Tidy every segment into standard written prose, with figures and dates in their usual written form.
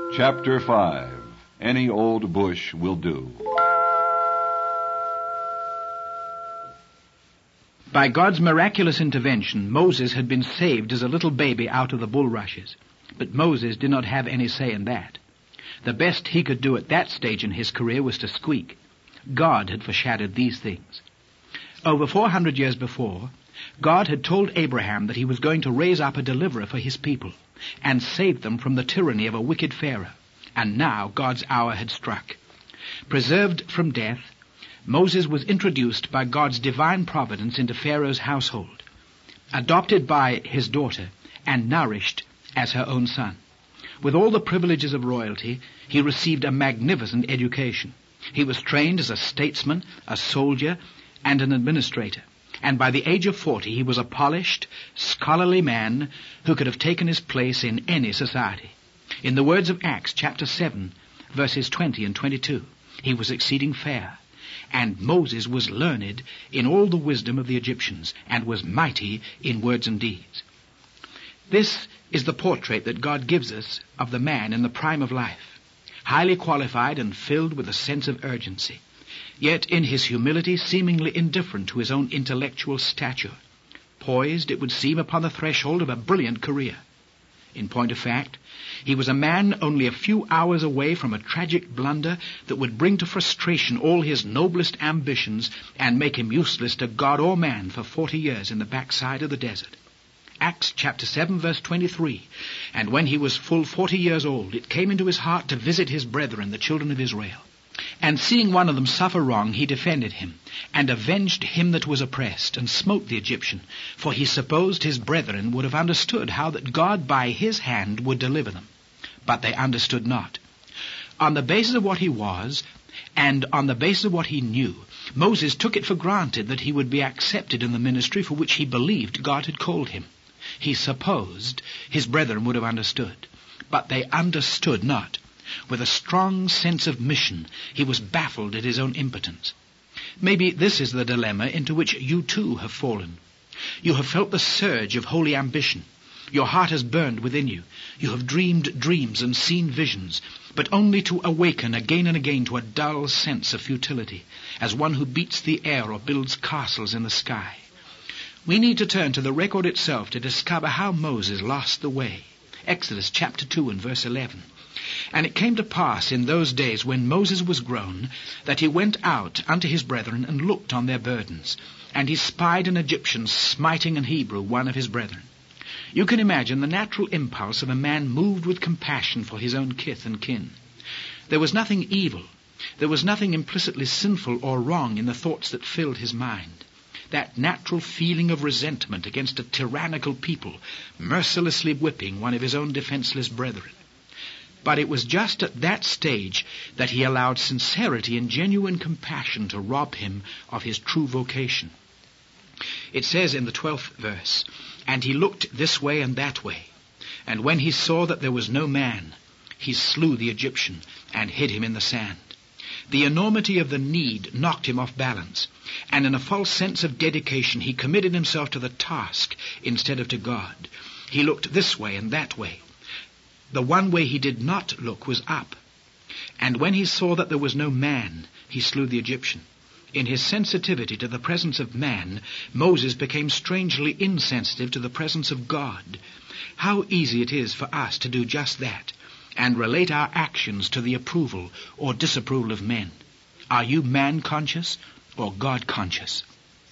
Chapter 5. Any Old Bush Will Do. By God's miraculous intervention, Moses had been saved as a little baby out of the bulrushes. But Moses did not have any say in that. The best he could do at that stage in his career was to squeak. God had foreshadowed these things. Over 400 years before, God had told Abraham that he was going to raise up a deliverer for his people and save them from the tyranny of a wicked Pharaoh. And now God's hour had struck. Preserved from death, Moses was introduced by God's divine providence into Pharaoh's household, adopted by his daughter and nourished as her own son. With all the privileges of royalty, he received a magnificent education. He was trained as a statesman, a soldier, and an administrator. And by the age of 40, he was a polished, scholarly man who could have taken his place in any society. In the words of Acts chapter 7, verses 20 and 22, he was exceeding fair, and Moses was learned in all the wisdom of the Egyptians, and was mighty in words and deeds. This is the portrait that God gives us of the man in the prime of life, highly qualified and filled with a sense of urgency, yet in his humility seemingly indifferent to his own intellectual stature, poised, it would seem, upon the threshold of a brilliant career. In point of fact, he was a man only a few hours away from a tragic blunder that would bring to frustration all his noblest ambitions and make him useless to God or man for 40 years in the backside of the desert. Acts chapter 7 verse 23, "And when he was full 40 years old, it came into his heart to visit his brethren, the children of Israel. And seeing one of them suffer wrong, he defended him, and avenged him that was oppressed, and smote the Egyptian, for he supposed his brethren would have understood how that God by his hand would deliver them. But they understood not." On the basis of what he was, and on the basis of what he knew, Moses took it for granted that he would be accepted in the ministry for which he believed God had called him. He supposed his brethren would have understood, but they understood not. With a strong sense of mission, he was baffled at his own impotence. Maybe this is the dilemma into which you too have fallen. You have felt the surge of holy ambition. Your heart has burned within you. You have dreamed dreams and seen visions, but only to awaken again and again to a dull sense of futility, as one who beats the air or builds castles in the sky. We need to turn to the record itself to discover how Moses lost the way. Exodus chapter 2 and verse 11. "And it came to pass in those days when Moses was grown, that he went out unto his brethren and looked on their burdens. And he spied an Egyptian smiting an Hebrew, one of his brethren." You can imagine the natural impulse of a man moved with compassion for his own kith and kin. There was nothing evil. There was nothing implicitly sinful or wrong in the thoughts that filled his mind. That natural feeling of resentment against a tyrannical people, mercilessly whipping one of his own defenseless brethren. But it was just at that stage that he allowed sincerity and genuine compassion to rob him of his true vocation. It says in the 12th verse, "And he looked this way and that way, and when he saw that there was no man, he slew the Egyptian and hid him in the sand." The enormity of the need knocked him off balance, and in a false sense of dedication he committed himself to the task instead of to God. He looked this way and that way. The one way he did not look was up. And when he saw that there was no man, he slew the Egyptian. In his sensitivity to the presence of man, Moses became strangely insensitive to the presence of God. How easy it is for us to do just that, and relate our actions to the approval or disapproval of men. Are you man-conscious or God-conscious?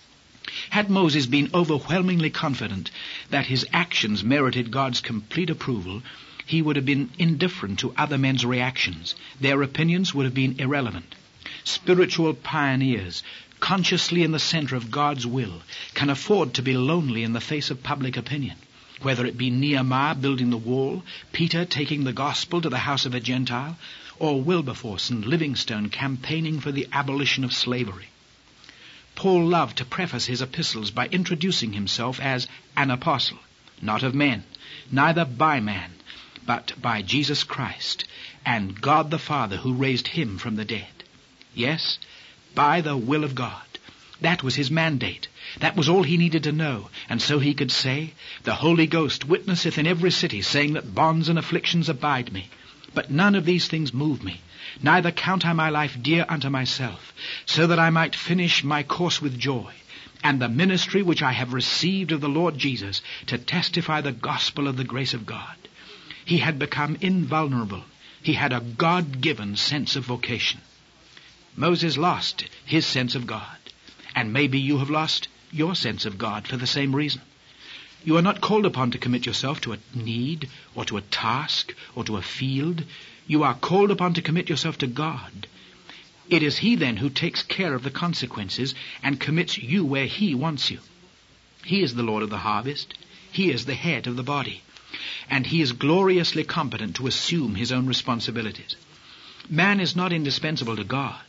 Had Moses been overwhelmingly confident that his actions merited God's complete approval, he would have been indifferent to other men's reactions. Their opinions would have been irrelevant. Spiritual pioneers, consciously in the center of God's will, can afford to be lonely in the face of public opinion. Whether it be Nehemiah building the wall, Peter taking the gospel to the house of a Gentile, or Wilberforce and Livingstone campaigning for the abolition of slavery. Paul loved to preface his epistles by introducing himself as an apostle, not of men, neither by man, but by Jesus Christ, and God the Father who raised him from the dead. Yes, by the will of God. That was his mandate. That was all he needed to know. And so he could say, "The Holy Ghost witnesseth in every city, saying that bonds and afflictions abide me. But none of these things move me, neither count I my life dear unto myself, so that I might finish my course with joy, and the ministry which I have received of the Lord Jesus, to testify the gospel of the grace of God. He had become invulnerable. He had a God-given sense of vocation. Moses lost his sense of God, and maybe you have lost your sense of God for the same reason. You are not called upon to commit yourself to a need, or to a task, or to a field. You are called upon to commit yourself to God. It is He then who takes care of the consequences and commits you where He wants you. He is the Lord of the harvest. He is the head of the body. And He is gloriously competent to assume His own responsibilities. Man is not indispensable to God.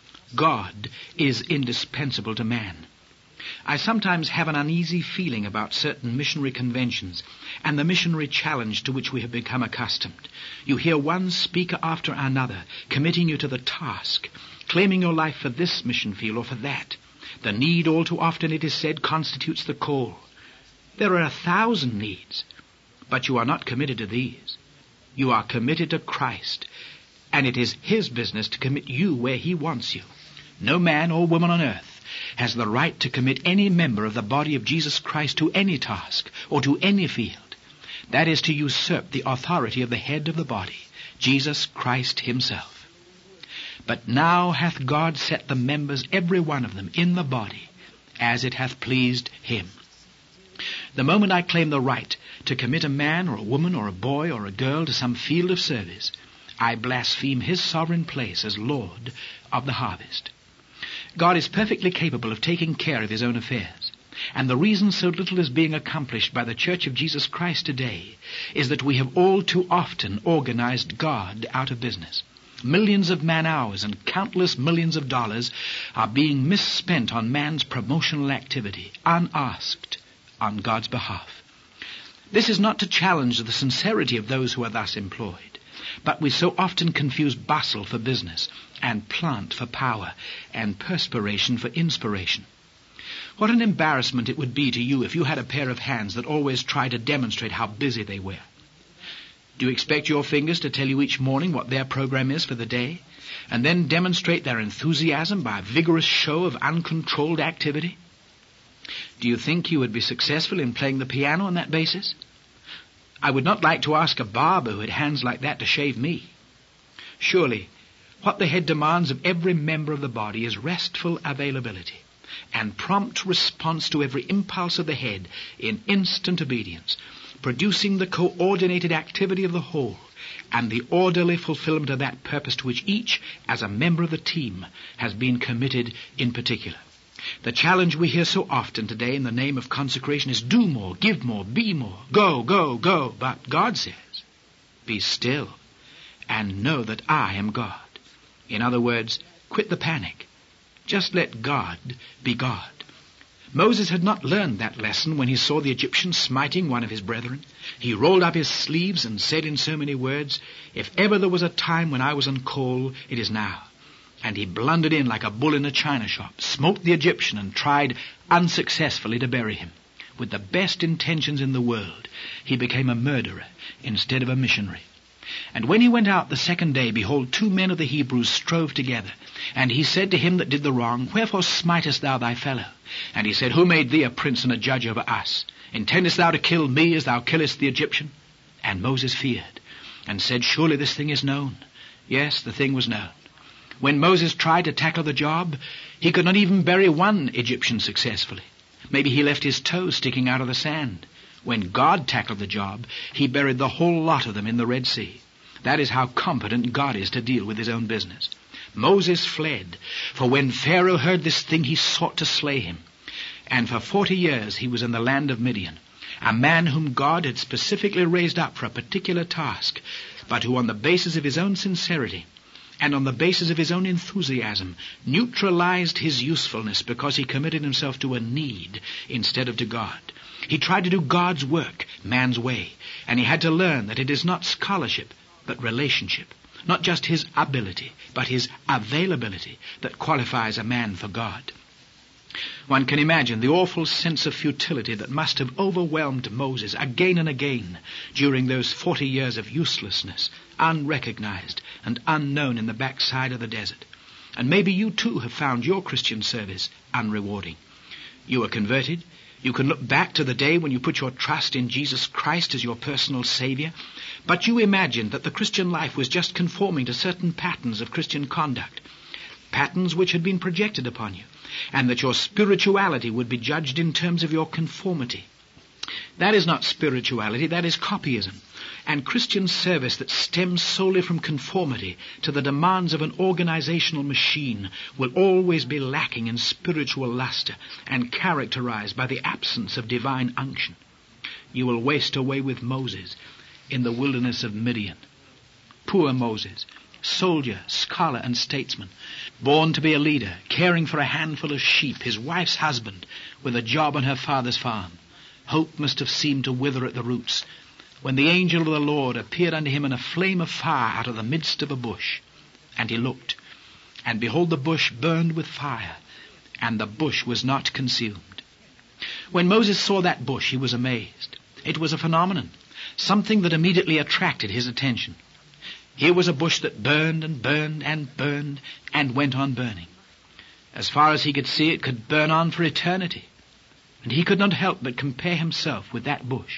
God is indispensable to man. I sometimes have an uneasy feeling about certain missionary conventions and the missionary challenge to which we have become accustomed. You hear one speaker after another committing you to the task, claiming your life for this mission field or for that. The need, all too often it is said, constitutes the call. There are 1,000 needs, but you are not committed to these. You are committed to Christ, and it is His business to commit you where He wants you. No man or woman on earth has the right to commit any member of the body of Jesus Christ to any task or to any field. That is to usurp the authority of the head of the body, Jesus Christ Himself. But now hath God set the members, every one of them, in the body, as it hath pleased Him. The moment I claim the right to commit a man or a woman or a boy or a girl to some field of service, I blaspheme His sovereign place as Lord of the harvest. God is perfectly capable of taking care of His own affairs. And the reason so little is being accomplished by the Church of Jesus Christ today is that we have all too often organized God out of business. Millions of man-hours and countless millions of dollars are being misspent on man's promotional activity, unasked, on God's behalf. This is not to challenge the sincerity of those who are thus employed, but we so often confuse bustle for business, and plant for power, and perspiration for inspiration. What an embarrassment it would be to you if you had a pair of hands that always tried to demonstrate how busy they were. Do you expect your fingers to tell you each morning what their program is for the day, and then demonstrate their enthusiasm by a vigorous show of uncontrolled activity? Do you think you would be successful in playing the piano on that basis? I would not like to ask a barber who had hands like that to shave me. Surely, what the head demands of every member of the body is restful availability and prompt response to every impulse of the head in instant obedience, producing the coordinated activity of the whole and the orderly fulfillment of that purpose to which each, as a member of the team, has been committed in particular. The challenge we hear so often today in the name of consecration is do more, give more, be more, go, go, go. But God says, be still and know that I am God. In other words, quit the panic. Just let God be God. Moses had not learned that lesson when he saw the Egyptian smiting one of his brethren. He rolled up his sleeves and said in so many words, if ever there was a time when I was on call, it is now. And he blundered in like a bull in a china shop, smote the Egyptian and tried unsuccessfully to bury him. With the best intentions in the world, he became a murderer instead of a missionary. And when he went out the second day, behold, 2 men of the Hebrews strove together. And he said to him that did the wrong, wherefore smitest thou thy fellow? And he said, who made thee a prince and a judge over us? Intendest thou to kill me as thou killest the Egyptian? And Moses feared, and said, surely this thing is known. Yes, the thing was known. When Moses tried to tackle the job, he could not even bury one Egyptian successfully. Maybe he left his toes sticking out of the sand. When God tackled the job, he buried the whole lot of them in the Red Sea. That is how competent God is to deal with His own business. Moses fled, for when Pharaoh heard this thing, he sought to slay him. And for 40 years he was in the land of Midian, a man whom God had specifically raised up for a particular task, but who on the basis of his own sincerity and on the basis of his own enthusiasm neutralized his usefulness because he committed himself to a need instead of to God. He tried to do God's work man's way, and he had to learn that it is not scholarship, but relationship, not just his ability, but his availability that qualifies a man for God. One can imagine the awful sense of futility that must have overwhelmed Moses again and again during those 40 years of uselessness, unrecognized and unknown in the backside of the desert. And maybe you too have found your Christian service unrewarding. You were converted. You can look back to the day when you put your trust in Jesus Christ as your personal Savior, but you imagined that the Christian life was just conforming to certain patterns of Christian conduct, patterns which had been projected upon you, and that your spirituality would be judged in terms of your conformity. That is not spirituality, that is copyism. And Christian service that stems solely from conformity to the demands of an organizational machine will always be lacking in spiritual luster and characterized by the absence of divine unction. You will waste away with Moses in the wilderness of Midian. Poor Moses, soldier, scholar, and statesman, born to be a leader, caring for a handful of sheep, his wife's husband, with a job on her father's farm. Hope must have seemed to wither at the roots when the angel of the Lord appeared unto him in a flame of fire out of the midst of a bush. And he looked, and behold, the bush burned with fire, and the bush was not consumed. When Moses saw that bush, he was amazed. It was a phenomenon, something that immediately attracted his attention. Here was a bush that burned and burned and burned and went on burning. As far as he could see, it could burn on for eternity. And he could not help but compare himself with that bush.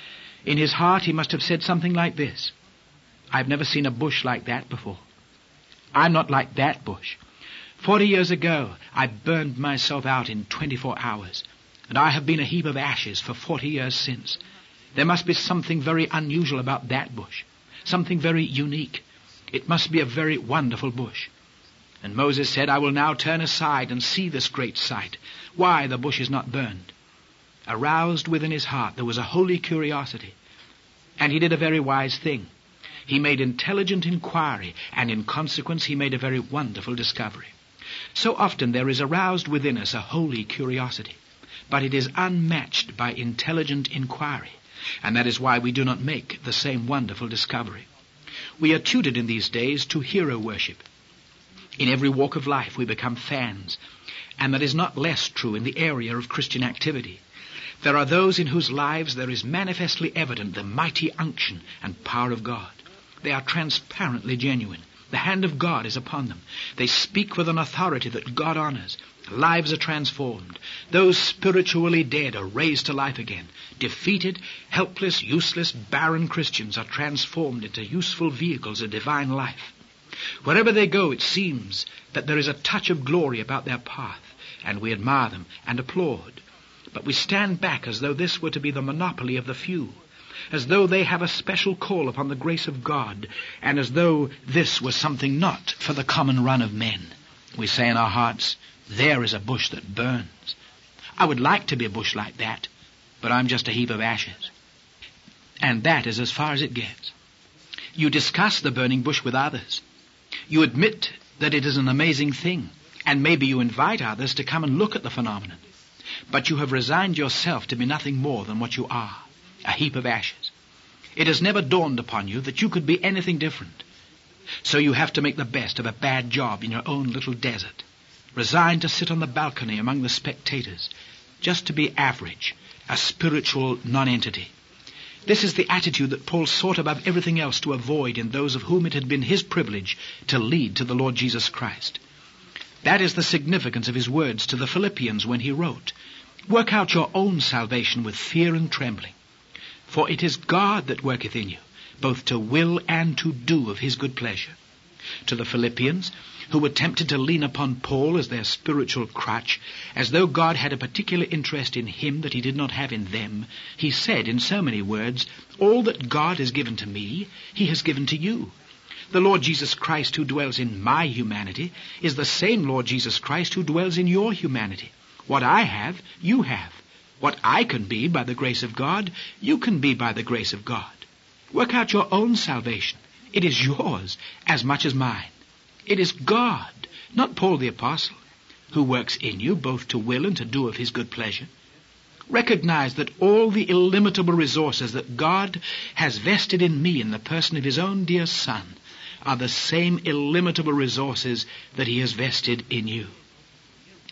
In his heart he must have said something like this: I've never seen a bush like that before. I'm not like that bush. 40 years ago I burned myself out in 24 hours, and I have been a heap of ashes for 40 years since. There must be something very unusual about that bush, something very unique. It must be a very wonderful bush. And Moses said, I will now turn aside and see this great sight, why the bush is not burned. Aroused within his heart, there was a holy curiosity. And he did a very wise thing. He made intelligent inquiry, and in consequence he made a very wonderful discovery. So often there is aroused within us a holy curiosity, but it is unmatched by intelligent inquiry, and that is why we do not make the same wonderful discovery. We are tutored in these days to hero worship. In every walk of life we become fans, and that is not less true in the area of Christian activity. There are those in whose lives there is manifestly evident the mighty unction and power of God. They are transparently genuine. The hand of God is upon them. They speak with an authority that God honors. Lives are transformed. Those spiritually dead are raised to life again. Defeated, helpless, useless, barren Christians are transformed into useful vehicles of divine life. Wherever they go, it seems that there is a touch of glory about their path, and we admire them and applaud. But we stand back as though this were to be the monopoly of the few, as though they have a special call upon the grace of God, and as though this was something not for the common run of men. We say in our hearts, there is a bush that burns. I would like to be a bush like that, but I'm just a heap of ashes. And that is as far as it gets. You discuss the burning bush with others. You admit that it is an amazing thing, and maybe you invite others to come and look at the phenomenon. But you have resigned yourself to be nothing more than what you are, a heap of ashes. It has never dawned upon you that you could be anything different. So you have to make the best of a bad job in your own little desert, resigned to sit on the balcony among the spectators, just to be average, a spiritual nonentity. This is the attitude that Paul sought above everything else to avoid in those of whom it had been his privilege to lead to the Lord Jesus Christ. That is the significance of his words to the Philippians when he wrote, Work out your own salvation with fear and trembling, for it is God that worketh in you, both to will and to do of his good pleasure. To the Philippians, who were tempted to lean upon Paul as their spiritual crutch, as though God had a particular interest in him that he did not have in them, he said in so many words, All that God has given to me, he has given to you. The Lord Jesus Christ who dwells in my humanity is the same Lord Jesus Christ who dwells in your humanity. What I have, you have. What I can be by the grace of God, you can be by the grace of God. Work out your own salvation. It is yours as much as mine. It is God, not Paul the Apostle, who works in you both to will and to do of his good pleasure. Recognize that all the illimitable resources that God has vested in me in the person of his own dear Son are the same illimitable resources that he has vested in you.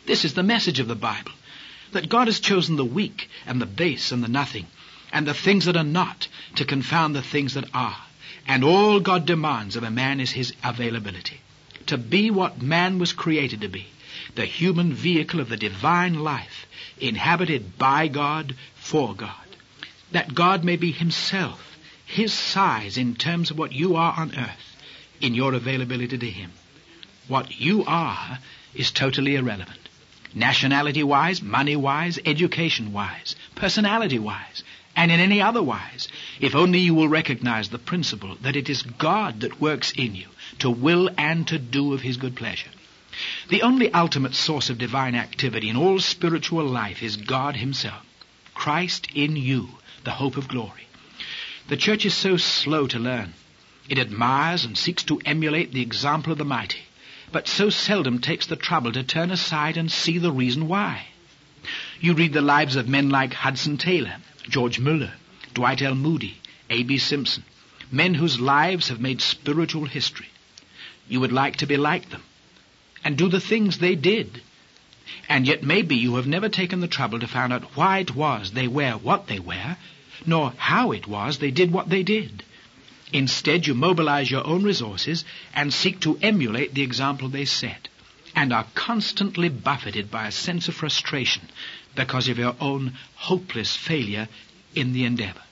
This is the message of the Bible, that God has chosen the weak and the base and the nothing, and the things that are not, to confound the things that are. And all God demands of a man is his availability, to be what man was created to be, the human vehicle of the divine life, inhabited by God, for God, that God may be himself, his size in terms of what you are on earth, in your availability to him. What you are is totally irrelevant. Nationality-wise, money-wise, education-wise, personality-wise, and in any other wise, if only you will recognize the principle that it is God that works in you to will and to do of his good pleasure. The only ultimate source of divine activity in all spiritual life is God himself, Christ in you, the hope of glory. The church is so slow to learn. It admires and seeks to emulate the example of the mighty, but so seldom takes the trouble to turn aside and see the reason why. You read the lives of men like Hudson Taylor, George Muller, Dwight L. Moody, A.B. Simpson, men whose lives have made spiritual history. You would like to be like them and do the things they did. And yet maybe you have never taken the trouble to find out why it was they were what they were, nor how it was they did what they did. Instead, you mobilize your own resources and seek to emulate the example they set, and are constantly buffeted by a sense of frustration because of your own hopeless failure in the endeavor.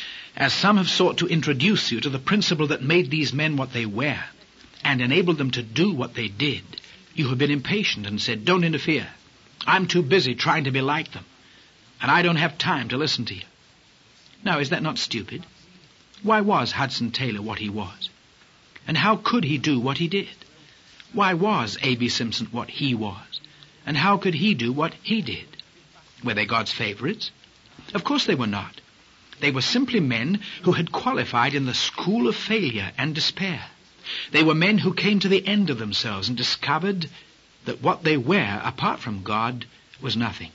As some have sought to introduce you to the principle that made these men what they were, and enabled them to do what they did, you have been impatient and said, "Don't interfere. I'm too busy trying to be like them, and I don't have time to listen to you." Now, is that not stupid? Why was Hudson Taylor what he was? And how could he do what he did? Why was A.B. Simpson what he was? And how could he do what he did? Were they God's favorites? Of course they were not. They were simply men who had qualified in the school of failure and despair. They were men who came to the end of themselves and discovered that what they were, apart from God, was nothing.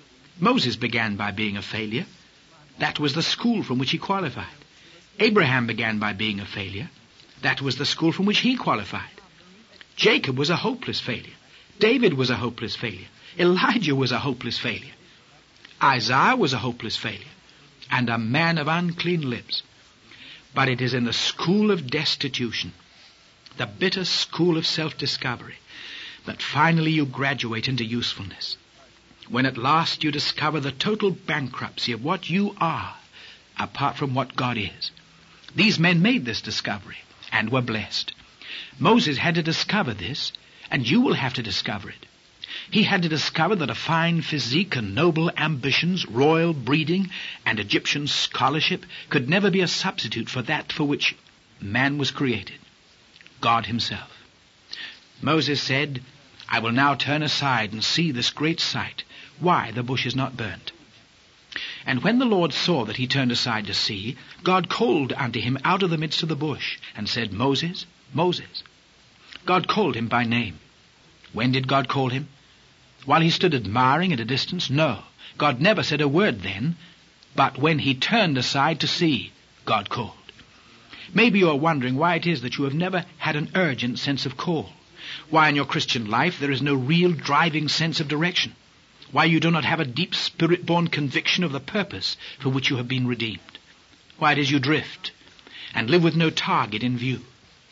Moses began by being a failure. That was the school from which he qualified. Abraham began by being a failure. That was the school from which he qualified. Jacob was a hopeless failure. David was a hopeless failure. Elijah was a hopeless failure. Isaiah was a hopeless failure, and a man of unclean lips. But it is in the school of destitution, the bitter school of self-discovery, that finally you graduate into usefulness, when at last you discover the total bankruptcy of what you are, apart from what God is. These men made this discovery, and were blessed. Moses had to discover this, and you will have to discover it. He had to discover that a fine physique and noble ambitions, royal breeding, and Egyptian scholarship could never be a substitute for that for which man was created, God himself. Moses said, "I will now turn aside and see this great sight, why the bush is not burnt." And when the Lord saw that he turned aside to see, God called unto him out of the midst of the bush, and said, "Moses, Moses." God called him by name. When did God call him? While he stood admiring at a distance? No. God never said a word then, but when he turned aside to see, God called. Maybe you are wondering why it is that you have never had an urgent sense of call, why in your Christian life there is no real driving sense of direction, why you do not have a deep spirit-born conviction of the purpose for which you have been redeemed, why it is you drift and live with no target in view.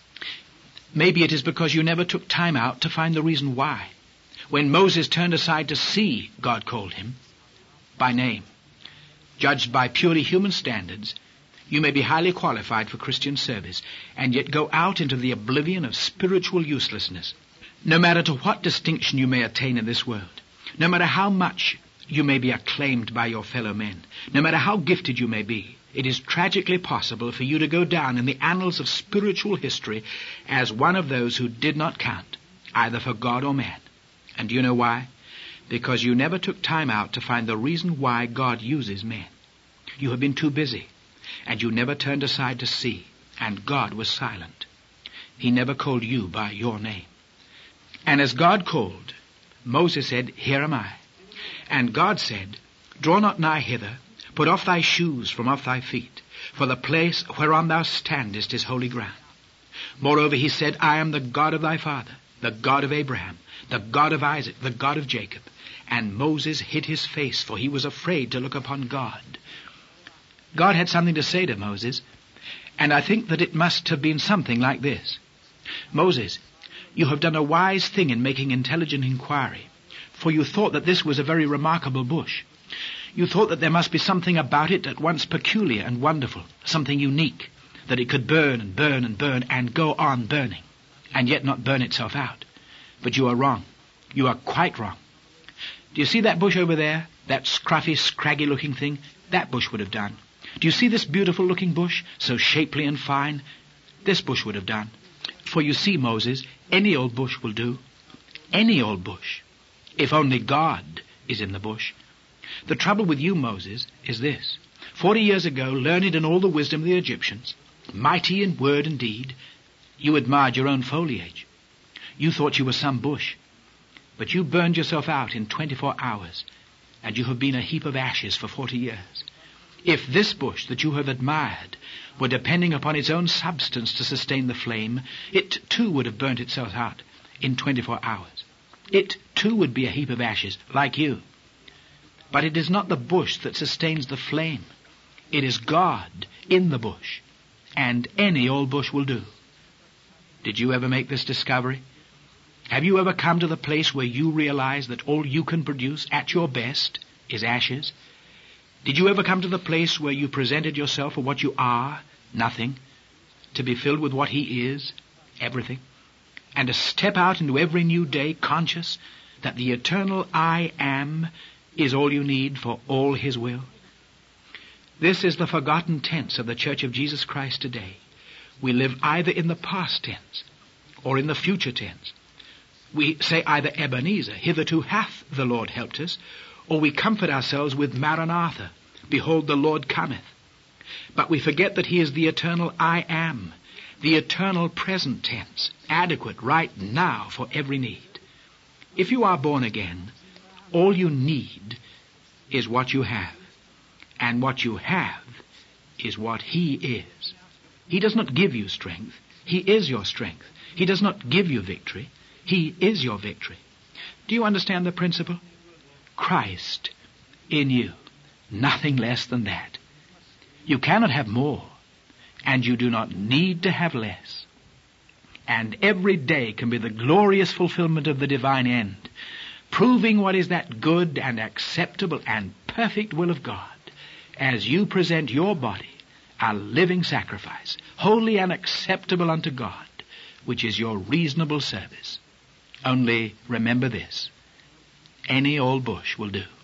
Maybe it is because you never took time out to find the reason why. When Moses turned aside to see, God called him by name. Judged by purely human standards, you may be highly qualified for Christian service, and yet go out into the oblivion of spiritual uselessness. No matter to what distinction you may attain in this world, no matter how much you may be acclaimed by your fellow men, no matter how gifted you may be, it is tragically possible for you to go down in the annals of spiritual history as one of those who did not count, either for God or man. And do you know why? Because you never took time out to find the reason why God uses men. You have been too busy, and you never turned aside to see, and God was silent. He never called you by your name. And as God called, Moses said, "Here am I." And God said, "Draw not nigh hither, put off thy shoes from off thy feet, for the place whereon thou standest is holy ground." Moreover, he said, "I am the God of thy father, the God of Abraham, the God of Isaac, the God of Jacob. And Moses hid his face, for he was afraid to look upon God. God had something to say to Moses, and I think that it must have been something like this. Moses, you have done a wise thing in making intelligent inquiry, for you thought that this was a very remarkable bush. You thought that there must be something about it at once peculiar and wonderful, something unique, that it could burn and burn and burn and go on burning, and yet not burn itself out. But you are wrong. You are quite wrong. Do you see that bush over there? That scruffy, scraggy-looking thing? That bush would have done. Do you see this beautiful-looking bush, so shapely and fine? This bush would have done. For you see, Moses, any old bush will do. Any old bush. If only God is in the bush. The trouble with you, Moses, is this. 40 years ago, learned in all the wisdom of the Egyptians, mighty in word and deed, you admired your own foliage. You thought you were some bush. But you burned yourself out in 24 hours, and you have been a heap of ashes for 40 years. If this bush that you have admired were depending upon its own substance to sustain the flame, it too would have burnt itself out in 24 hours. It too would be a heap of ashes, like you. But it is not the bush that sustains the flame. It is God in the bush, and any old bush will do. Did you ever make this discovery? Have you ever come to the place where you realize that all you can produce at your best is ashes? Did you ever come to the place where you presented yourself for what you are, nothing, to be filled with what He is, everything, and to step out into every new day conscious that the eternal I Am is all you need for all His will? This is the forgotten tense of the Church of Jesus Christ today. We live either in the past tense or in the future tense. We say either Ebenezer, hitherto hath the Lord helped us, or we comfort ourselves with Maranatha, behold the Lord cometh. But we forget that He is the eternal I Am, the eternal present tense, adequate right now for every need. If you are born again, all you need is what you have, and what you have is what He is. He does not give you strength. He is your strength. He does not give you victory. He is your victory. Do you understand the principle? Christ in you. Nothing less than that. You cannot have more, and you do not need to have less. And every day can be the glorious fulfillment of the divine end, proving what is that good and acceptable and perfect will of God, as you present your body a living sacrifice, holy and acceptable unto God, which is your reasonable service. Only remember this, any old bush will do.